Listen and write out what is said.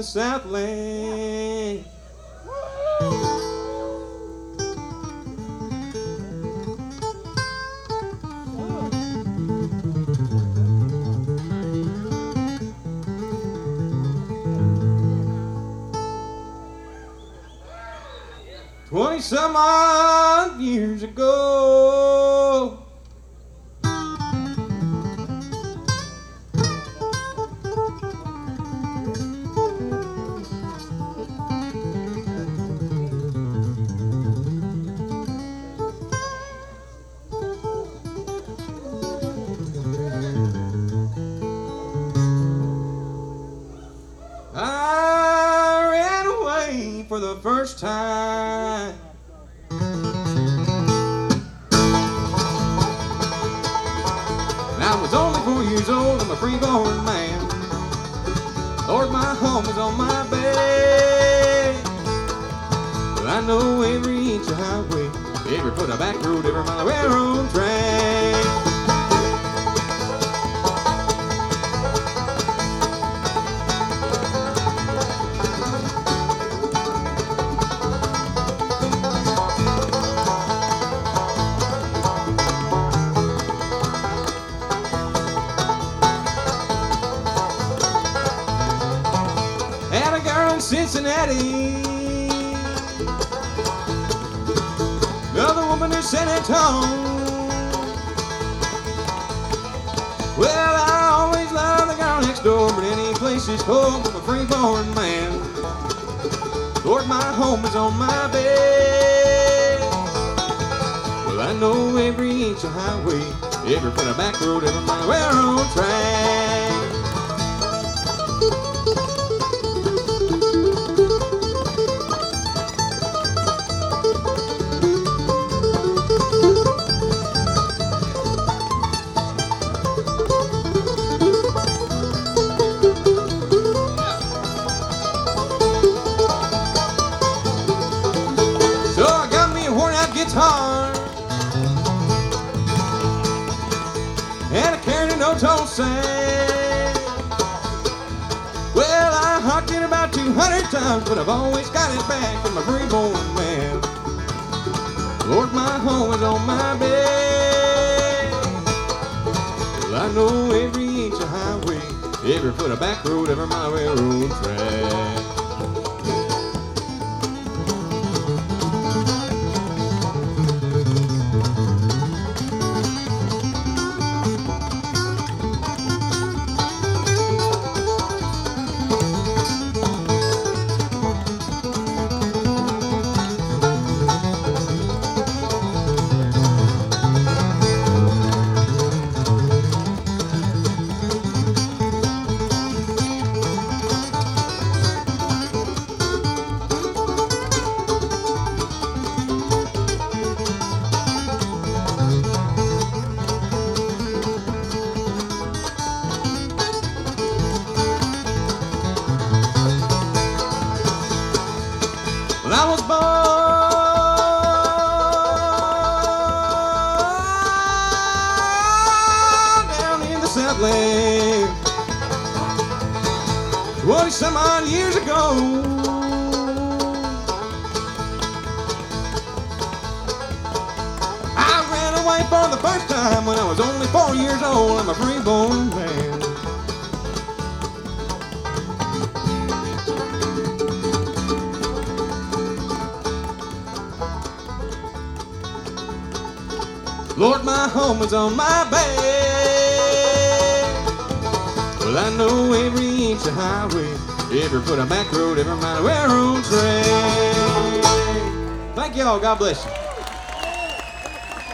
the Southland. 20-some odd years ago, I ran away for the first time. And I was only 4 years old, I'm a free-born man. Lord, my home is on my bed. But I know every inch of highway, every foot of back road, every mile of railroad track. Had a girl in Cincinnati, another woman in San Antonio. Well, I always loved the girl next door, but any place is home. I'm a free-born man. Lord, my home is on my bed. Well, I know every inch of highway, every foot of back road, every mile of railroad track. So I got me a worn-out guitar and a carrying no-tone sax. Well, I hocked it about 200 times, but I've always got it back from a free-born man. Lord, my home is on my bed. Well, I know every inch of highway, every foot of back road, every mile of railroad track. Well, I was born down in the Southland 20-some odd years ago. I ran away for the first time when I was only 4 years old. I'm a free-born man. Lord, my home is on my bed. Well, I know every inch of highway, every foot of back road, every mile of railroad track. Thank y'all. God bless you.